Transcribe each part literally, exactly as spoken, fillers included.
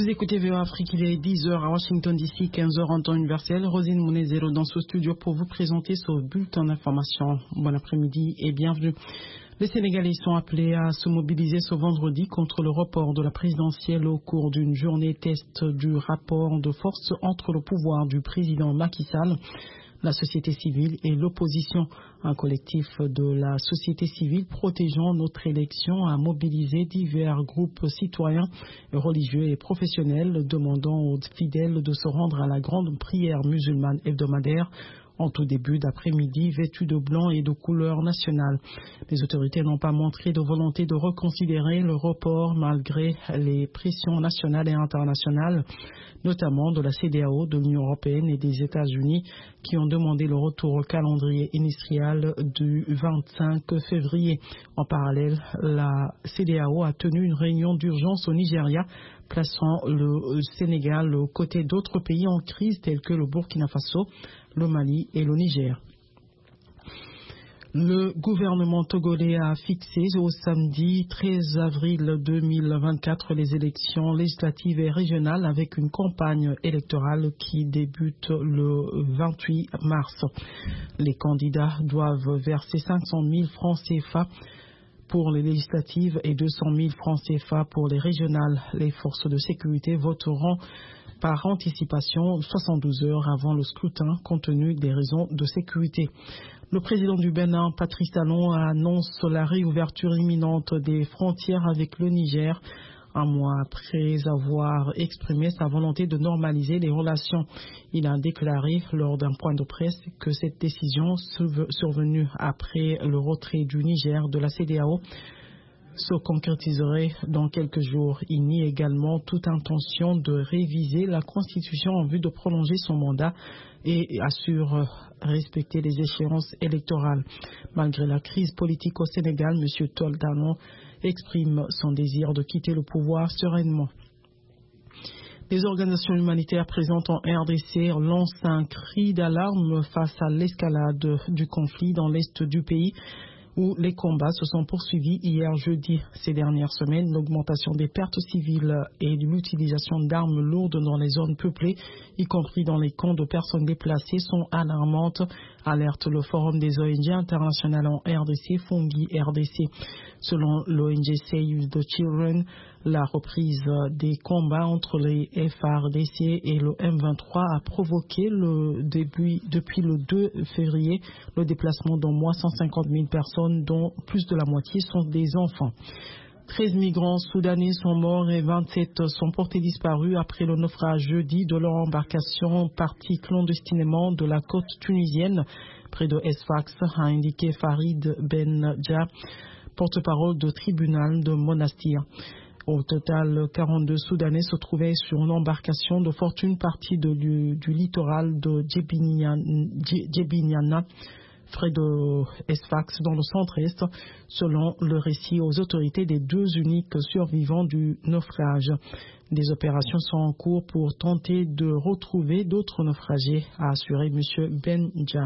Vous écoutez V O Afrique, il est dix heures à Washington D C, quinze heures en temps universel. Rosine Mounezero dans ce studio pour vous présenter ce bulletin d'information. Bon après-midi et bienvenue. Les Sénégalais sont appelés à se mobiliser ce vendredi contre le report de la présidentielle au cours d'une journée test du rapport de force entre le pouvoir du président Macky Sall, la société civile et l'opposition. Un collectif de la société civile protégeant notre élection a mobilisé divers groupes citoyens, religieux et professionnels demandant aux fidèles de se rendre à la grande prière musulmane hebdomadaire en tout début d'après-midi, vêtus de blanc et de couleur nationale. Les autorités n'ont pas montré de volonté de reconsidérer le report malgré les pressions nationales et internationales, notamment de la C D A O, de l'Union européenne et des États-Unis, qui ont demandé le retour au calendrier initial du vingt-cinq février. En parallèle, la C D A O a tenu une réunion d'urgence au Nigeria, plaçant le Sénégal aux côtés d'autres pays en crise tels que le Burkina Faso, le Mali et le Niger. Le gouvernement togolais a fixé au samedi treize avril deux mille vingt-quatre les élections législatives et régionales avec une campagne électorale qui débute le vingt-huit mars. Les candidats doivent verser cinq cent mille francs C F A pour les législatives et deux cent mille francs C F A pour les régionales. Les forces de sécurité voteront par anticipation soixante-douze heures avant le scrutin compte tenu des raisons de sécurité. Le président du Bénin, Patrice Talon, annonce la réouverture imminente des frontières avec le Niger, un mois après avoir exprimé sa volonté de normaliser les relations. Il a déclaré lors d'un point de presse que cette décision survenue après le retrait du Niger de la C D A O se concrétiserait dans quelques jours. Il nie également toute intention de réviser la Constitution en vue de prolonger son mandat et assure respecter les échéances électorales. Malgré la crise politique au Sénégal, M. Talon exprime son désir de quitter le pouvoir sereinement. Les organisations humanitaires présentes en R D C lancent un cri d'alarme face à l'escalade du conflit dans l'est du pays, où les combats se sont poursuivis hier jeudi. Ces dernières semaines, l'augmentation des pertes civiles et l'utilisation d'armes lourdes dans les zones peuplées, y compris dans les camps de personnes déplacées, sont alarmantes, alerte le Forum des O N G internationales en R D C, Fungi R D C. Selon l'O N G Save the Children, la reprise des combats entre les F A R D C et le M vingt-trois a provoqué le début, depuis le deux février le déplacement d'au moins cent cinquante mille personnes, dont plus de la moitié sont des enfants. treize migrants soudanais sont morts et vingt-sept sont portés disparus après le naufrage jeudi de leur embarcation partie clandestinement de la côte tunisienne près de Sfax, a indiqué Farid Benja, porte-parole du tribunal de Monastir. Au total, quarante-deux Soudanais se trouvaient sur une embarcation de fortune partie de, du, du littoral de Djebinyana, près de Sfax, dans le centre-est, selon le récit aux autorités des deux uniques survivants du naufrage. Des opérations sont en cours pour tenter de retrouver d'autres naufragés, a assuré M. Benja.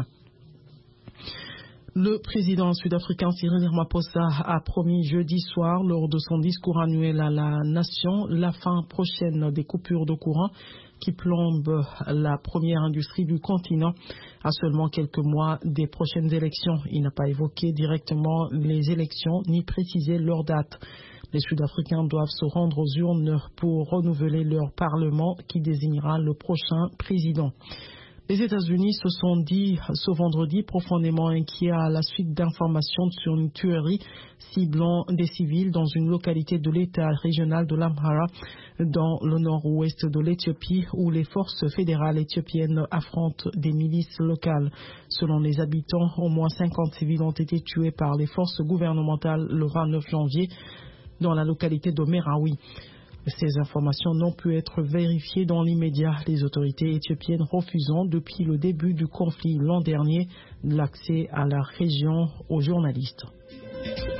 Le président sud-africain Cyril Ramaphosa a promis jeudi soir, lors de son discours annuel à la nation, la fin prochaine des coupures de courant qui plombent la première industrie du continent à seulement quelques mois des prochaines élections. Il n'a pas évoqué directement les élections ni précisé leur date. Les Sud-Africains doivent se rendre aux urnes pour renouveler leur parlement qui désignera le prochain président. Les États-Unis se sont dit ce vendredi profondément inquiets à la suite d'informations sur une tuerie ciblant des civils dans une localité de l'État régional de l'Amhara, dans le nord-ouest de l'Éthiopie, où les forces fédérales éthiopiennes affrontent des milices locales. Selon les habitants, au moins cinquante civils ont été tués par les forces gouvernementales le vingt-neuf janvier dans la localité de Merawi. Ces informations n'ont pu être vérifiées dans l'immédiat, les autorités éthiopiennes refusant depuis le début du conflit l'an dernier l'accès à la région aux journalistes.